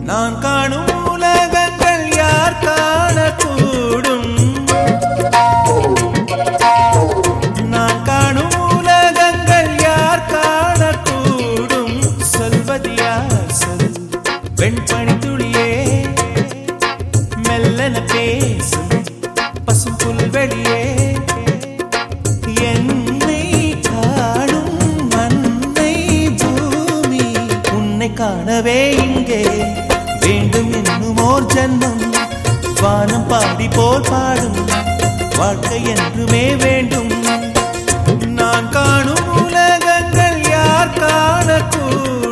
நான் காணும் உலகங்கள் யார் காணக்கூடும்? நான் காணும் உலகங்கள் யார் காணக்கூடும்? சொல்வது யார் சொல் வெண்பனி துளியே, மெல்லன பேசும் பசும் புல்வெளியே. என்னை காணும் மண்ணை பூமி, உன்னை காணவே இங்கே வேண்டும் என்னுமோர் ஜன்மம். வானம் பாடி போல் பாடும் வாழ்க்கை என்றுமே வேண்டும். நான் காணும் உலகங்கள் யார் காணக்கூடும்?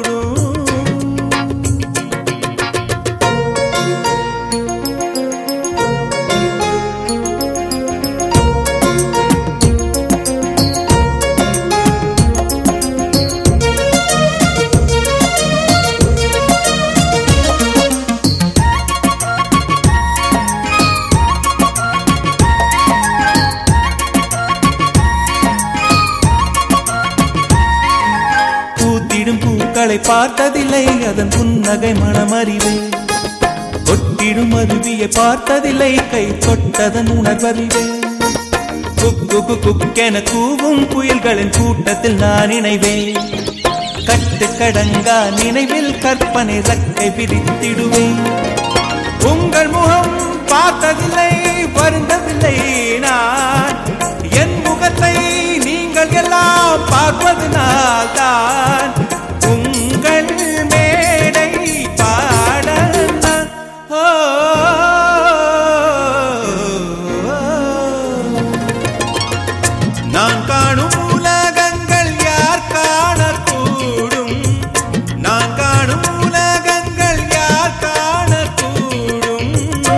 பூக்களை பார்த்ததில்லை, அதன் புன்னகை மனமறிவு. கொட்டிடும் அருவியை பார்த்ததில்லை, கை தொட்டதன் உணர்வறிவு. குக்கு குக்கென கூவும் புயல்களின் கூட்டத்தில் நான் இணைவேன். கட்டுக்கடங்கா நினைவில் கற்பனை ரக்கை விரித்திடுவேன். உங்கள் முகம் பார்த்ததில்லை, வருந்தவில்லை நான். என் முகத்தை நீங்கள் எல்லாம் பார்ப்பதனால் தான் உங்கள் மேடை பாட நான் காணும் உலகங்கள் யார் காணக்கூடும்? நான் காணும் உலகங்கள் யார் காணக்கூடும்?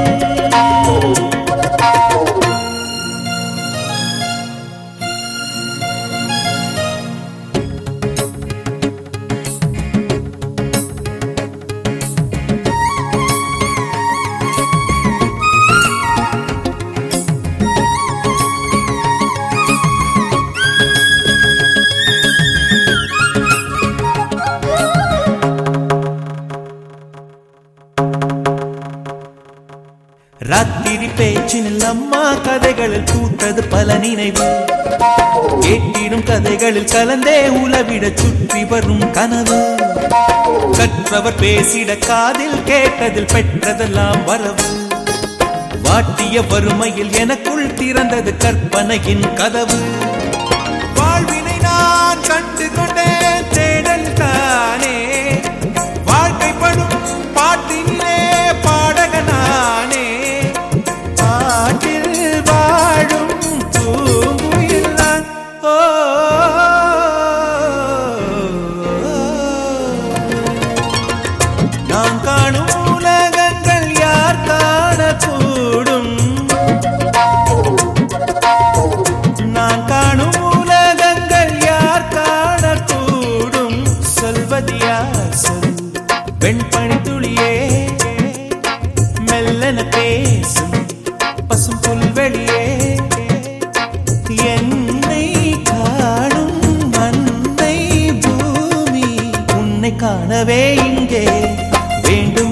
ராத்திரி பேச்சினில் அம்மா கதைகளில் பூத்தது பல நினைவு. கேட்டிடும் கதைகளில் கலந்தே உலவிட சுற்றி வரும் கனவு. கற்றவர் பேசிட காதில் கேட்டதில் பெற்றதெல்லாம் வரவு. வாட்டிய வறுமையில் எனக்குள் திறந்தது கற்பனையின் கதவு. வாழ்வினை நான் கண்டு கொண்டேன் தேடல் தானே. வாழ்க்கைப்படும் பாட்டினிலே பாடகனானே. பாட்டில் வாழும் பூங்குயில் நான். நான் காணும் உலகங்கள் யார் காணக்கூடும்? நான் காணும் உலகங்கள் யார் காணக்கூடும்? சொல்வது யார் சொல் வெண்பனி துளியே, மெல்லன பேசும் பசும் புல்வெளியே. என்னை காணும் மண்ணை பூமி, உன்னை காணவே இங்கே வேண்டும்